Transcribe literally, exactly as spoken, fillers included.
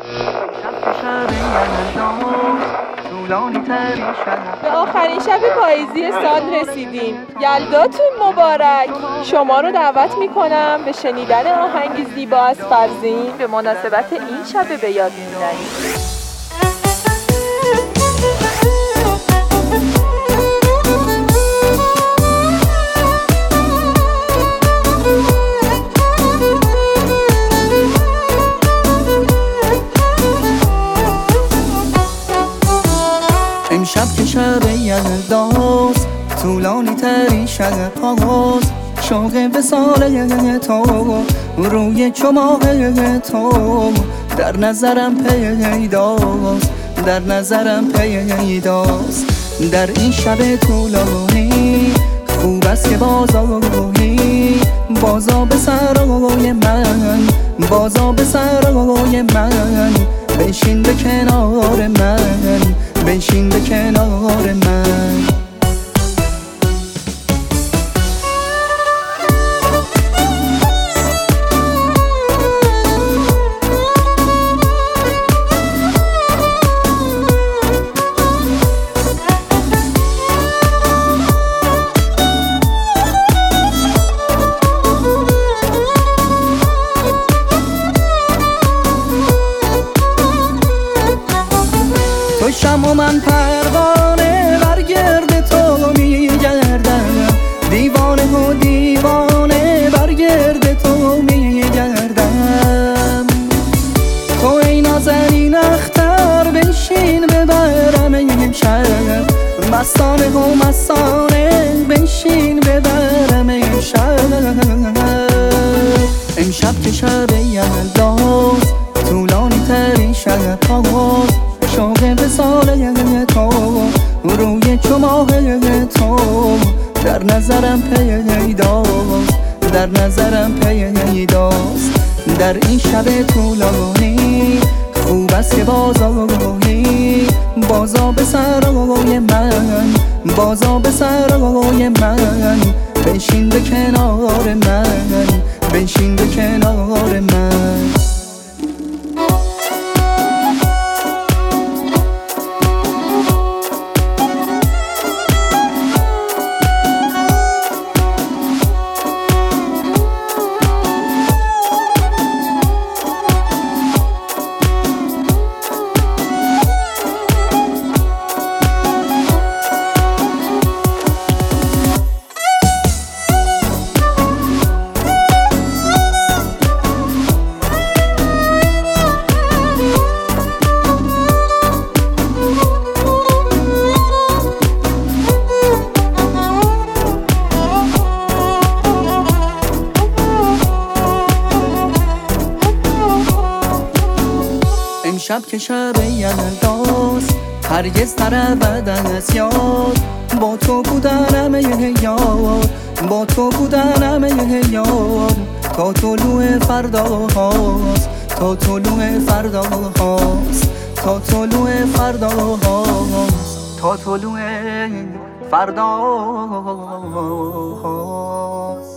به آخرین شب پاییزی سال رسیدیم. یلداتون مبارک. شما رو دعوت میکنم به شنیدن آهنگ زیبا از فرزین به مناسبت این شب به یاد موندنی. امشب که شب یلداست، طولانی ترین شب هاست، شوق وصال تو روی چماق تو در نظرم پیداست، در نظرم پیداست. در این شب طولانی خوب است که بازایی، بازا به سرای من، بازا به سرای من، بنشین به کنار من، بنشین به کنار من. تو شم و من پروانه بر گرد تو میگردم، دیوانه و دیوانه بر گرد تو میگردم. تو ای نازنین اختر بنشین ببرم امشب، مستانه و مستانه بنشین ببرم امشب. امشب که شب یلداست، طولانی ترین شب هاست، شوق وصال تو روی چماق تو در نظرم پیداست، در نظرم پیداست. در این شب طولانی خوب است که بازایی، بازا به سرای من، بازا به سرای من، بنشین به کنار من، بنشین به کنار من. امشب که شب یلداست، هرگز نرود از یاد، با تو بودنم یاد، با تو بودنم یاد، تا طلوع فردا هاست، تا طلوع فردا هاست، تا طلوع فردا هاست، تا طلوع فردا هاست.